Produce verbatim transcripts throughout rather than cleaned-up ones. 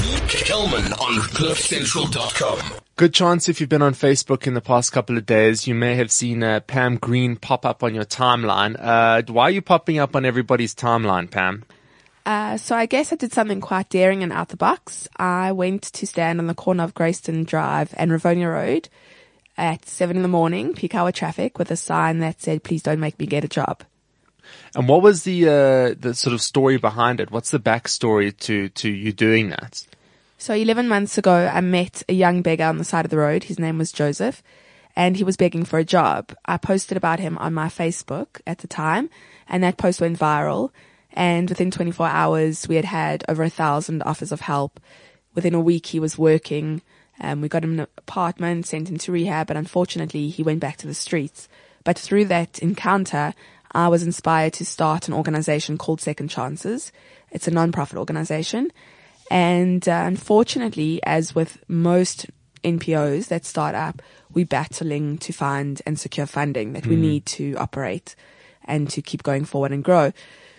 Kelman on cliff central dot com. Good chance if you've been on Facebook in the past couple of days, you may have seen uh, Pam Green pop up on your timeline. Uh, why are you popping up on everybody's timeline, Pam? Uh, so I guess I did something quite daring and out the box. I went to stand on the corner of Grayston Drive and Rivonia Road at seven in the morning, peak hour traffic, with a sign that said, "Please don't make me get a job." And what was the uh, the sort of story behind it? What's the backstory to, to you doing that? So eleven months ago, I met a young beggar on the side of the road. His name was Joseph, and he was begging for a job. I posted about him on my Facebook at the time, and that post went viral. And within twenty-four hours, we had had over a thousand offers of help. Within a week, he was working. Um, we got him an apartment, sent him to rehab, but unfortunately, he went back to the streets. But through that encounter, I was inspired to start an organization called Second Chances. It's a non-profit organization. And uh, unfortunately, as with most N P Os that start up, we're battling to find and secure funding that mm. we need to operate and to keep going forward and grow.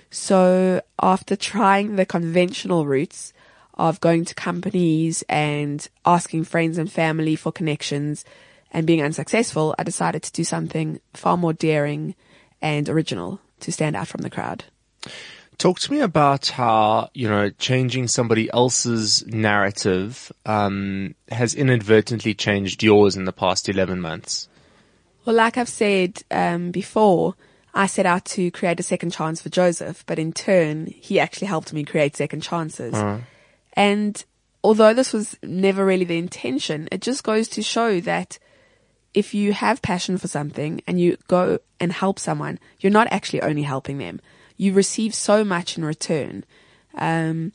So after trying the conventional routes of going to companies and asking friends and family for connections and being unsuccessful, I decided to do something far more daring and original to stand out from the crowd. Talk to me about how, you know, changing somebody else's narrative um, has inadvertently changed yours in the past eleven months. Well, like I've said um, before, I set out to create a second chance for Joseph, but in turn, he actually helped me create Second Chances. Uh. And although this was never really the intention, it just goes to show that if you have passion for something and you go and help someone, you're not actually only helping them. You receive so much in return. Um,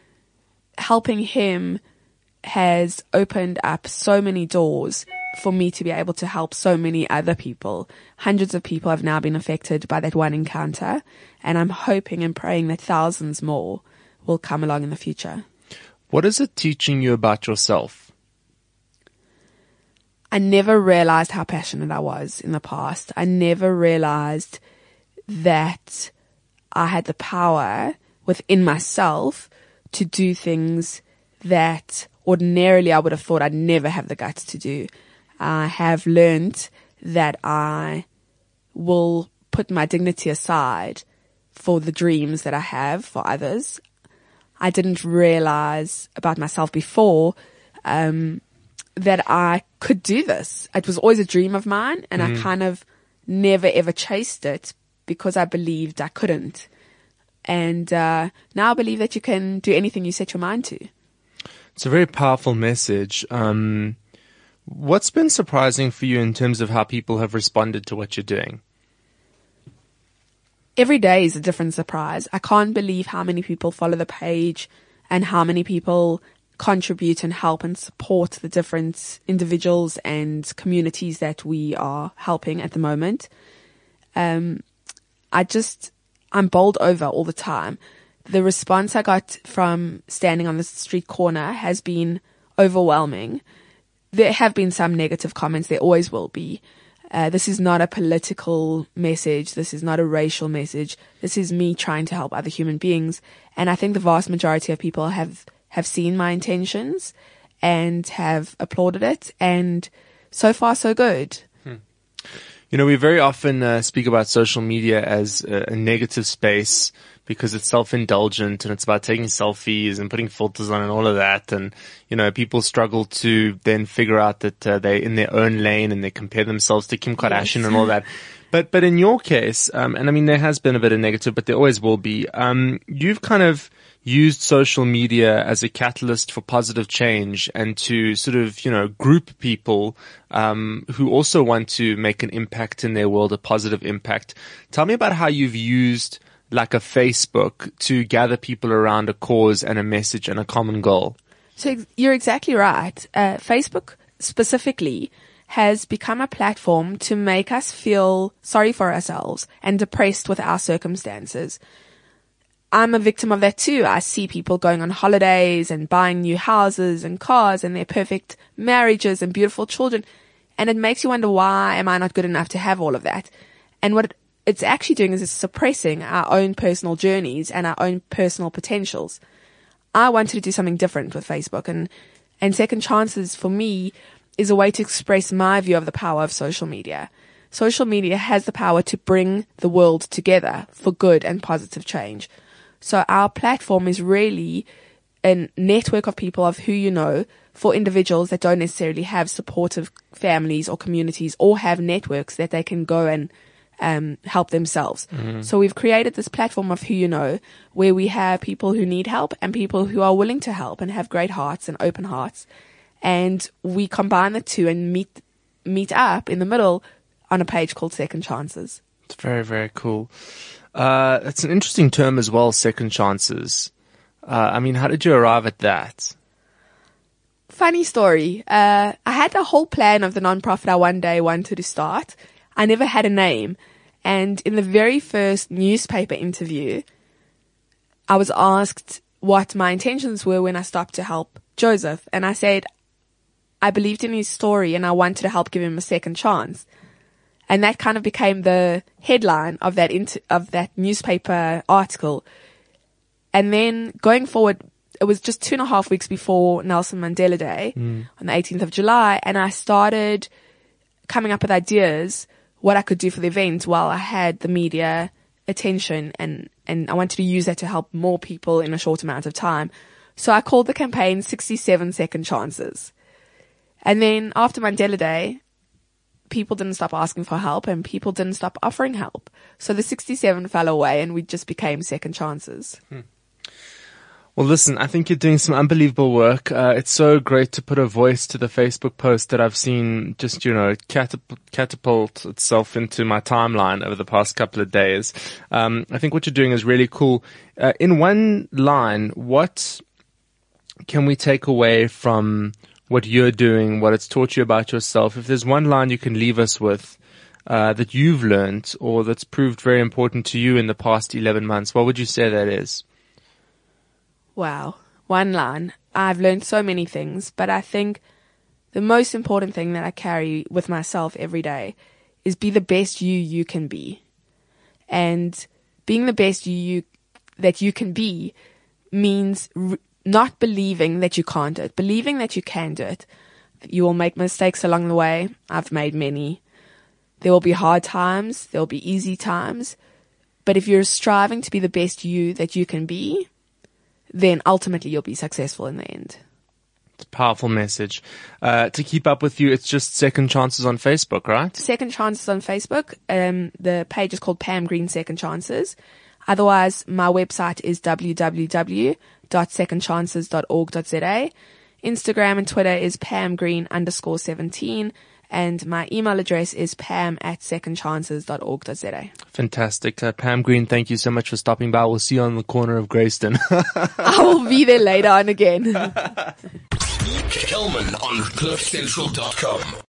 helping him has opened up so many doors for me to be able to help so many other people. Hundreds of people have now been affected by that one encounter, and I'm hoping and praying that thousands more will come along in the future. What is it teaching you about yourself? I never realized how passionate I was in the past. I never realized that I had the power within myself to do things that ordinarily I would have thought I'd never have the guts to do. I have learned that I will put my dignity aside for the dreams that I have for others. I didn't realize about myself before um, that I could do this. It was always a dream of mine, and mm. I kind of never ever chased it because I believed I couldn't. And uh, now I believe that you can do anything you set your mind to. It's a very powerful message. Um, what's been surprising for you in terms of how people have responded to what you're doing? Every day is a different surprise. I can't believe how many people follow the page and how many people contribute and help and support the different individuals and communities that we are helping at the moment. Um, I just, I'm bowled over all the time. The response I got from standing on the street corner has been overwhelming. There have been some negative comments. There always will be. Uh, this is not a political message. This is not a racial message. This is me trying to help other human beings. And I think the vast majority of people have, have seen my intentions and have applauded it. And so far, so good. Hmm. You know, we very often uh, speak about social media as a, a negative space because it's self-indulgent and it's about taking selfies and putting filters on and all of that. And, you know, people struggle to then figure out that uh, they're in their own lane and they compare themselves to Kim Kardashian yes. and all that. But, but in your case, um, and I mean, there has been a bit of negative, but there always will be, um, you've kind of used social media as a catalyst for positive change and to sort of, you know, group people, um, who also want to make an impact in their world, a positive impact. Tell me about how you've used like a Facebook to gather people around a cause and a message and a common goal. So you're exactly right. Uh, Facebook specifically has become a platform to make us feel sorry for ourselves and depressed with our circumstances. I'm a victim of that too. I see people going on holidays and buying new houses and cars and their perfect marriages and beautiful children. And it makes you wonder, why am I not good enough to have all of that? And what it it's actually doing is it's suppressing our own personal journeys and our own personal potentials. I wanted to do something different with Facebook, and, and Second Chances for me is a way to express my view of the power of social media. Social media has the power to bring the world together for good and positive change. So our platform is really a network of people of who you know for individuals that don't necessarily have supportive families or communities or have networks that they can go and um, help themselves. Mm-hmm. So we've created this platform of who you know where we have people who need help and people who are willing to help and have great hearts and open hearts. And we combine the two and meet meet up in the middle on a page called Second Chances. It's very, very cool. Uh, it's an interesting term as well, Second Chances. Uh, I mean, how did you arrive at that? Funny story. Uh, I had a whole plan of the nonprofit I one day wanted to start. I never had a name. And in the very first newspaper interview, I was asked what my intentions were when I stopped to help Joseph. And I said, I believed in his story and I wanted to help give him a second chance. And that kind of became the headline of that inter- of that newspaper article. And then going forward, it was just two and a half weeks before Nelson Mandela Day mm. on the eighteenth of July. And I started coming up with ideas what I could do for the event while I had the media attention. And, and I wanted to use that to help more people in a short amount of time. So I called the campaign sixty-seven Second Chances. And then after Mandela Day, people didn't stop asking for help and people didn't stop offering help. So the sixty-seven fell away and we just became Second Chances. Hmm. Well, listen, I think you're doing some unbelievable work. Uh, it's so great to put a voice to the Facebook post that I've seen just, you know, catap- catapult itself into my timeline over the past couple of days. Um, I think what you're doing is really cool. Uh, in one line, what can we take away from what you're doing, what it's taught you about yourself? If there's one line you can leave us with uh, that you've learned or that's proved very important to you in the past eleven months, what would you say that is? Wow. One line. I've learned so many things, but I think the most important thing that I carry with myself every day is be the best you you can be. And being the best you, you that you can be means r- not believing that you can't do it, believing that you can do it. You will make mistakes along the way. I've made many. There will be hard times. There will be easy times. But if you're striving to be the best you that you can be, then ultimately you'll be successful in the end. It's a powerful message. Uh, to keep up with you, it's just Second Chances on Facebook, right? Second Chances on Facebook. Um, the page is called Pam Green Second Chances. Otherwise, my website is w w w dot second chances dot org dot z a. Instagram and Twitter is pamgreen underscore seventeen. And my email address is pam at second chances dot org dot z a. Fantastic. Uh, Pam Green, thank you so much for stopping by. We'll see you on the corner of Grayston. I will be there later on again. Kelman on cliff central dot com.